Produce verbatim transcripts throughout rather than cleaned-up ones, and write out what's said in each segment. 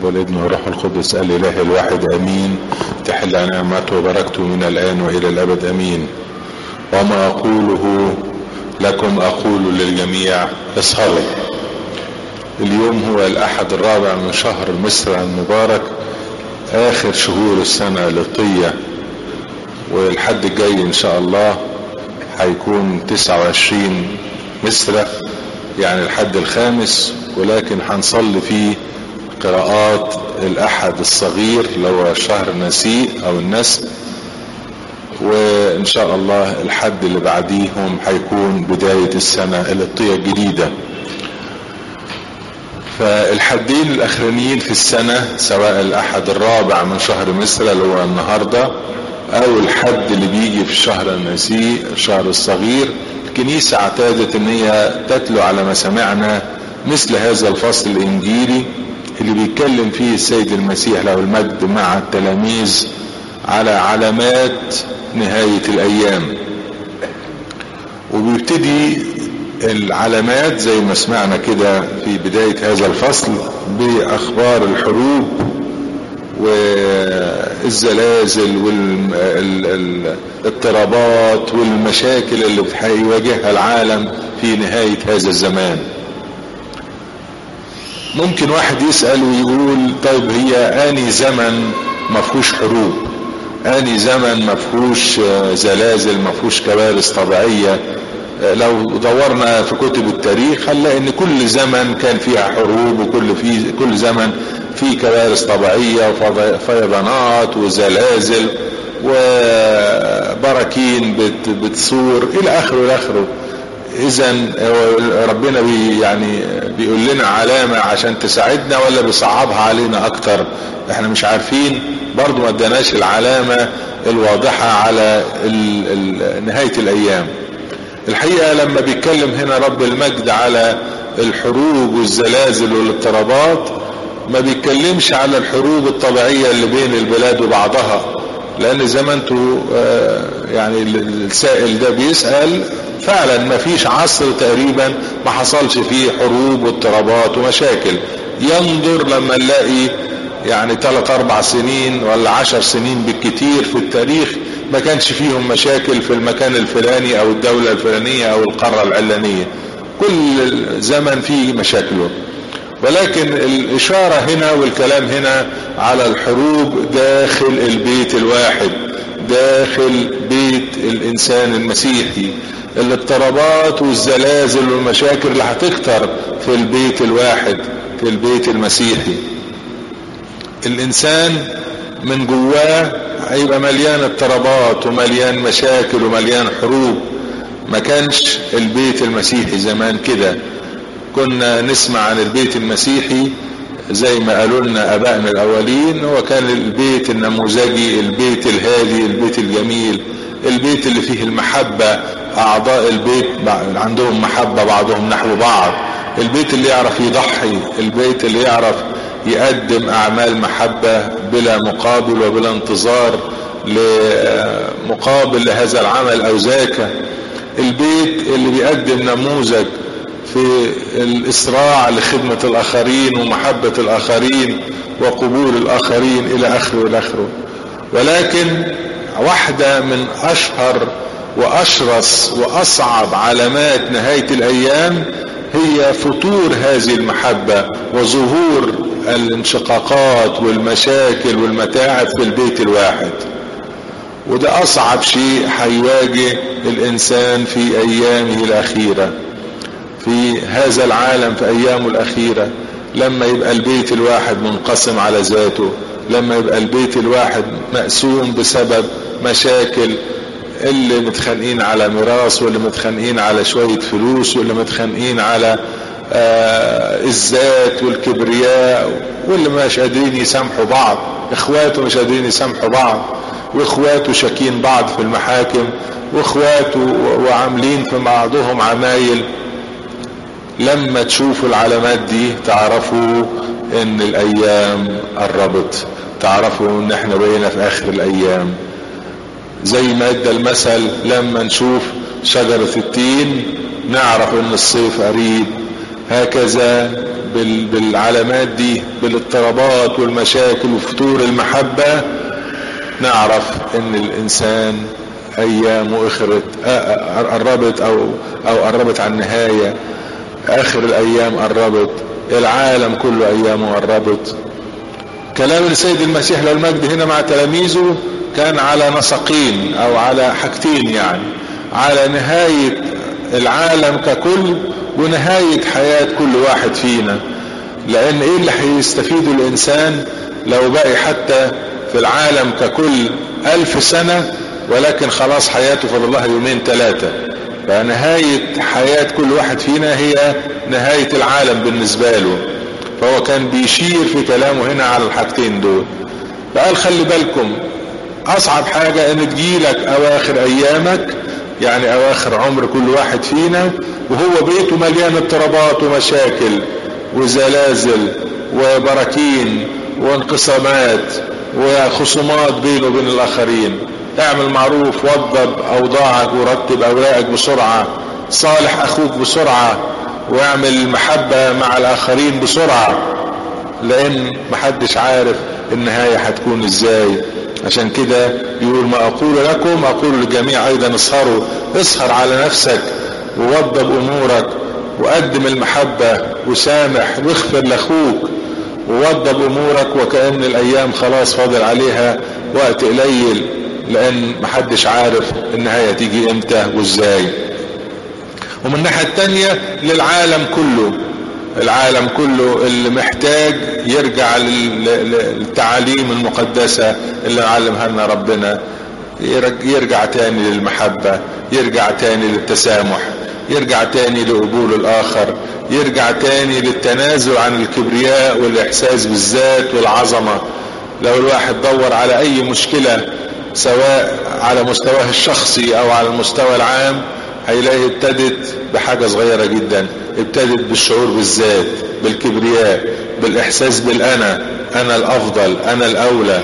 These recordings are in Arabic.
والابن والروح القدس الإله الواحد أمين. تحل نعمته وبركته من الآن وإلى الأبد أمين. وما أقوله لكم أقول للجميع اسهروا. اليوم هو الأحد الرابع من شهر مصر المبارك، آخر شهور السنة القبطية، والحد الجاي إن شاء الله هيكون تسعة وعشرين مصر، يعني الحد الخامس، ولكن هنصلي فيه قراءات الأحد الصغير اللي هو شهر نسيء أو النسك، وإن شاء الله الحد اللي بعديهم هيكون بداية السنة القبطية الجديدة. فالحدين الأخرانيين في السنة، سواء الأحد الرابع من شهر مصر اللي هو النهاردة أو الحد اللي بيجي في شهر النسيء الشهر الصغير، الكنيسة اعتادت ان هي تتلو على مسامعنا مثل هذا الفصل الانجيلي اللي بيتكلم فيه السيد المسيح له المجد مع التلاميذ على علامات نهاية الايام. وبيبتدي العلامات زي ما سمعنا كده في بداية هذا الفصل باخبار الحروب والزلازل والاضطرابات والمشاكل اللي هيواجهها العالم في نهاية هذا الزمان. ممكن واحد يسأل ويقول طيب هي آني زمن ما فيهوش حروب، آني زمن ما فيهوش زلازل، ما فيهوش كوارث طبيعية؟ لو دورنا في كتب التاريخ هنلاقي ان كل زمن كان فيها حروب، وكل في كل زمن في كوارث طبيعية وفيضانات وزلازل وبراكين بت بتصور الى اخره الى اخره. اذا ربنا بي يعني بيقول لنا علامة عشان تساعدنا ولا بيصعبها علينا اكتر؟ احنا مش عارفين، برضو ما اداناش العلامة الواضحة على ال ال نهاية الايام. الحقيقة لما بيتكلم هنا رب المجد على الحروب والزلازل والاضطرابات، ما بيتكلمش على الحروب الطبيعية اللي بين البلاد وبعضها، لان زي ما انتوا يعني السائل ده بيسأل، فعلا ما فيش عصر تقريبا ما حصلش فيه حروب واضطرابات ومشاكل. ينظر لما نلاقي يعني ثلاث اربع سنين ولا عشر سنين بالكتير في التاريخ ما كانش فيهم مشاكل في المكان الفلاني او الدولة الفلانية او القارة العلانية، كل زمن فيه مشاكله. ولكن الاشارة هنا والكلام هنا على الحروب داخل البيت الواحد، داخل بيت الانسان المسيحي، الاضطرابات والزلازل والمشاكل اللي هتكتر في البيت الواحد، في البيت المسيحي. الانسان من جواه هيبقى مليان اضطرابات ومليان مشاكل ومليان حروب. ما كانش البيت المسيحي زمان كده. كنا نسمع عن البيت المسيحي زي ما قالوا لنا ابائنا الاولين، هو كان البيت النموذجي، البيت الهادي، البيت الجميل، البيت اللي فيه المحبة، اعضاء البيت عندهم محبة بعضهم نحو بعض، البيت اللي يعرف يضحي، البيت اللي يعرف يقدم اعمال محبة بلا مقابل وبلا انتظار لمقابل لهذا العمل او ذاك، البيت اللي بيقدم نموذج في الاسراع لخدمة الاخرين ومحبة الاخرين وقبول الاخرين الى اخره الى اخره. ولكن واحدة من اشهر واشرس واصعب علامات نهاية الايام هي فتور هذه المحبة وظهور الانشقاقات والمشاكل والمتاعب في البيت الواحد. وده اصعب شيء هيواجه الانسان في ايامه الاخيرة، في هذا العالم في ايامه الاخيرة، لما يبقى البيت الواحد منقسم على ذاته، لما يبقى البيت الواحد مقسوم بسبب مشاكل، اللي متخانقين على ميراث، واللي متخانقين على شوية فلوس، واللي متخانقين على آه الذات والكبرياء، واللي مش قادرين يسامحوا بعض، اخواته مش قادرين يسامحوا بعض، واخواته شاكين بعض في المحاكم، واخواته وعاملين في بعضهم عمايل. لما تشوفوا العلامات دي تعرفوا ان الايام قربت، تعرفوا ان احنا بقينا في اخر الايام. زي ما ادى المثل لما نشوف شجرة التين نعرف ان الصيف قريب، هكذا بالعلامات دي، بالاضطرابات والمشاكل وفتور المحبة، نعرف ان الانسان ايامه اخرت قربت او او قربت على النهاية، اخر الايام قربت، العالم كله ايامه قربت. كلام السيد المسيح له المجد هنا مع تلاميذه كان على نسقين او على حاجتين، يعني على نهاية العالم ككل ونهاية حياة كل واحد فينا. لان ايه اللي هيستفيده الانسان لو باقي حتى في العالم ككل الف سنة ولكن خلاص حياته فضل الله يومين ثلاثة؟ فنهاية حياة كل واحد فينا هي نهاية العالم بالنسبة له. فهو كان بيشير في كلامه هنا على الحاجتين دول. فقال خلي بالكم، اصعب حاجة ان تجيلك اواخر ايامك، يعني اواخر عمر كل واحد فينا وهو بيته مليان اضطرابات ومشاكل وزلازل وبراكين وانقسامات وخصومات بينه وبين الاخرين. اعمل معروف، وضب اوضاعك ورتب اوراقك بسرعة، صالح اخوك بسرعة، واعمل محبة مع الاخرين بسرعة، لان محدش عارف النهاية هتكون ازاي. عشان كده يقول ما اقول لكم اقول للجميع ايضا اسهروا. اسهر على نفسك ووضب امورك وقدم المحبة وسامح واغفر لاخوك ووضب امورك، وكأن الايام خلاص فاضل عليها وقت قليل، لان محدش عارف النهاية تيجي امتى وازاي. ومن الناحية التانية للعالم كله، العالم كله اللي محتاج يرجع للتعاليم المقدسة اللي علمها لنا ربنا، يرجع تاني للمحبة، يرجع تاني للتسامح، يرجع تاني لقبول الآخر، يرجع تاني للتنازل عن الكبرياء والإحساس بالذات والعظمة. لو الواحد دور على أي مشكلة سواء على مستواه الشخصي أو على المستوى العام، هيلاقي ابتدت بحاجة صغيرة جدا، ابتدت بالشعور بالذات، بالكبرياء، بالإحساس بالأنا، أنا الأفضل، أنا الأولى.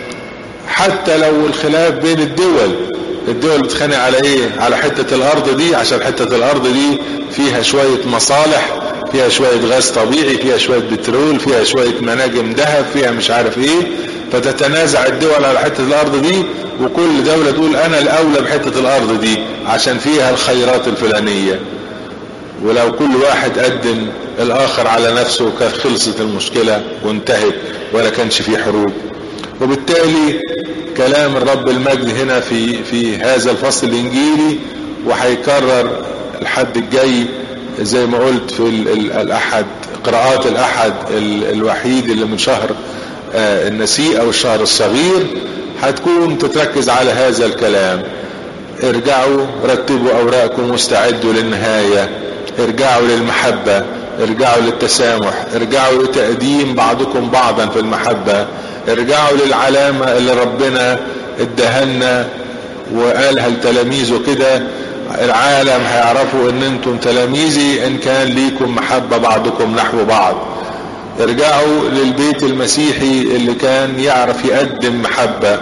حتى لو الخلاف بين الدول، الدول بتخانق على ايه؟ على حتة الارض دي، عشان حتة الارض دي فيها شوية مصالح، فيها شوية غاز طبيعي، فيها شوية بترول، فيها شوية مناجم ذهب، فيها مش عارف ايه. فتتنازع الدول على حتة الارض دي، وكل دولة تقول انا الاولى بحتة الارض دي عشان فيها الخيرات الفلانية. ولو كل واحد قدم الاخر على نفسه كانت خلصت المشكلة وانتهت ولا كانش فيه حروب. وبالتالي كلام الرب المجد هنا في في هذا الفصل الانجيلي، وهيكرر الحد الجاي زي ما قلت في الاحد، قراءات الاحد الوحيد اللي من شهر النسيء او الشهر الصغير، هتكون تتركز على هذا الكلام. ارجعوا رتبوا اوراقكم واستعدوا للنهاية، ارجعوا للمحبة، ارجعوا للتسامح، ارجعوا لتقديم بعضكم بعضا في المحبة، ارجعوا للعلامة اللي ربنا ادهلنا وقالها لتلاميذه كده: العالم هيعرفوا ان انتم تلاميذي ان كان ليكم محبة بعضكم نحو بعض. ارجعوا للبيت المسيحي اللي كان يعرف يقدم محبة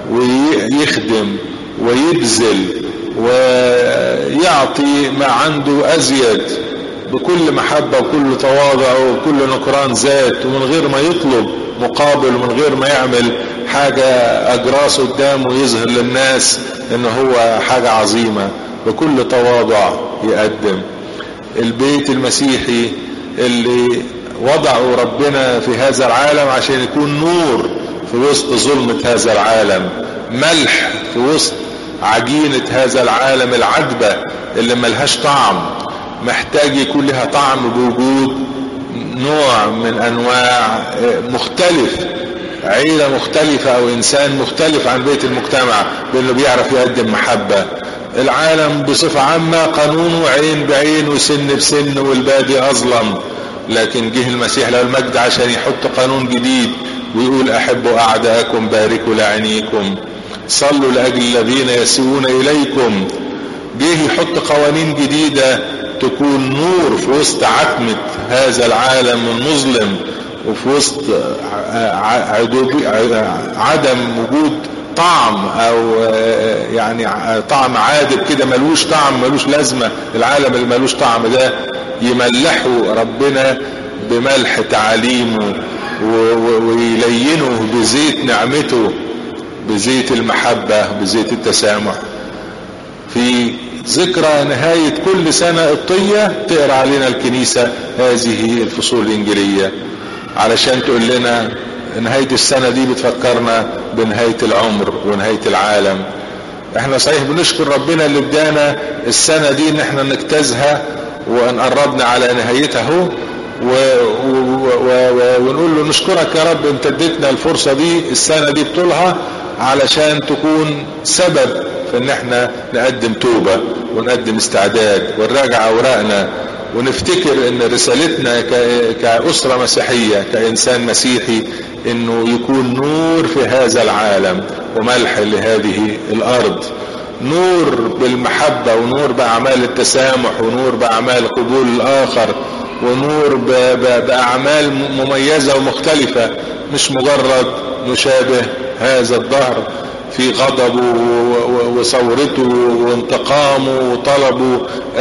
ويخدم ويبذل ويعطي ما عنده ازيد بكل محبة وكل تواضع وكل نكران ذات، ومن غير ما يطلب مقابل ومن غير ما يعمل حاجة اجراس قدامه يظهر للناس ان هو حاجة عظيمة، بكل تواضع يقدم. البيت المسيحي اللي وضعه ربنا في هذا العالم عشان يكون نور في وسط ظلمة هذا العالم، ملح في وسط عجينة هذا العالم العذبة اللي ملهاش طعم، محتاج يكون لها طعم بوجود نوع من انواع مختلف، عيلة مختلفة او انسان مختلف عن بيت المجتمع، بانه بيعرف يقدم محبة. العالم بصفة عامة قانونه عين بعين وسن بسن والبادي اظلم، لكن جه المسيح له المجد عشان يحط قانون جديد ويقول: احبوا اعداءكم، باركوا لعينيكم، صلوا لاجل الذين يسيئون اليكم. جه يحط قوانين جديدة تكون نور في وسط عتمة هذا العالم المظلم، وفي وسط عدم وجود طعم او يعني طعم عادب كده ملوش طعم ملوش لازمة. العالم اللي ملوش طعم ده يملحه ربنا بملح تعاليمه ويلينه بزيت نعمته، بزيت المحبة، بزيت التسامح. في ذكرى نهاية كل سنة قبطية تقرأ علينا الكنيسة هذه الفصول الإنجيلية علشان تقول لنا نهاية السنة دي بتفكرنا بنهاية العمر ونهاية العالم. احنا صحيح بنشكر ربنا اللي ادانا السنة دي ان احنا نجتازها ونقربنا على نهايتها و... و... و... ونقول له نشكرك يا رب انت اديتنا الفرصة دي السنة دي بطولها علشان تكون سبب في ان احنا نقدم توبة ونقدم استعداد ونراجع اوراقنا ونفتكر ان رسالتنا ك... كأسرة مسيحية كإنسان مسيحي انه يكون نور في هذا العالم وملح لهذه الارض، نور بالمحبة ونور بأعمال التسامح ونور بأعمال قبول الآخر ونور ب... ب... بأعمال مميزة ومختلفة، مش مجرد نشابه هذا الدهر في غضبه وثورته وانتقامه وطلبه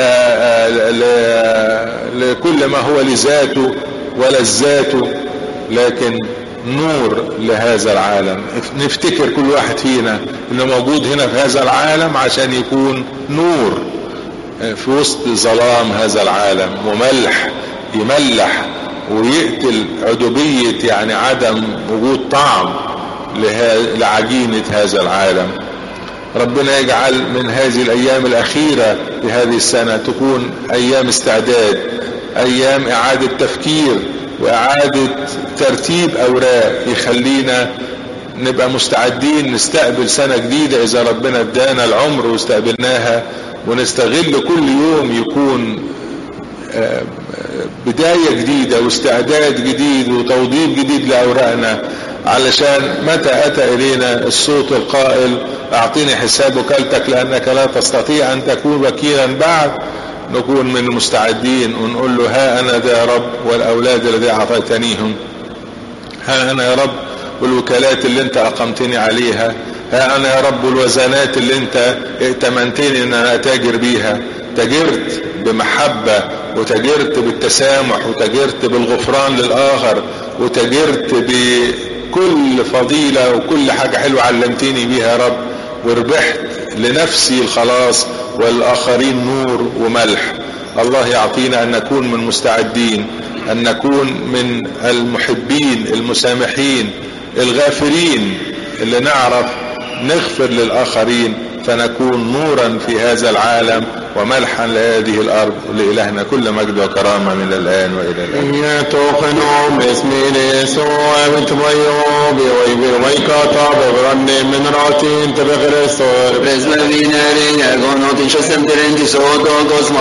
لكل ما هو لذاته ولذاته، لكن نور لهذا العالم. نفتكر كل واحد فينا انه موجود هنا في هذا العالم عشان يكون نور في وسط ظلام هذا العالم وملح يملح ويقتل عدوبية يعني عدم وجود طعم لعجينة هذا العالم. ربنا يجعل من هذه الايام الاخيرة في هذه السنة تكون ايام استعداد، ايام اعادة تفكير واعادة ترتيب اوراق يخلينا نبقى مستعدين نستقبل سنة جديدة اذا ربنا ادانا العمر واستقبلناها، ونستغل كل يوم يكون بداية جديدة واستعداد جديد وتوضيب جديد لاوراقنا، علشان متى اتى الينا الصوت القائل اعطيني حساب وكالتك لانك لا تستطيع ان تكون وكيلا بعد، نكون من المستعدين ونقول له ها انا ذا يا رب والاولاد الذي اعطيتنيهم، ها انا يا رب والوكالات اللي انت اقمتني عليها، ها انا يا رب والوزنات اللي انت ائتمنتني ان انا اتاجر بيها. تاجرت بمحبة وتاجرت بالتسامح وتاجرت بالغفران للاخر وتاجرت بكل فضيلة وكل حاجة حلوة علمتني بيها يا رب، وربحت لنفسي الخلاص والآخرين نور وملح. الله يعطينا أن نكون من مستعدين، أن نكون من المحبين المسامحين الغافرين اللي نعرف نغفر للآخرين فنكون نورا في هذا العالم وملحا لهذه الأرض. لإلهنا كل مجد وكرامة من الآن وإلى الآن. يتوقنوا باسم يسوع وتبيعوا بويبر ويكاتا ببرني من راتين تبغرسور. Preslavineri, agonotin, što sam terenti, soto,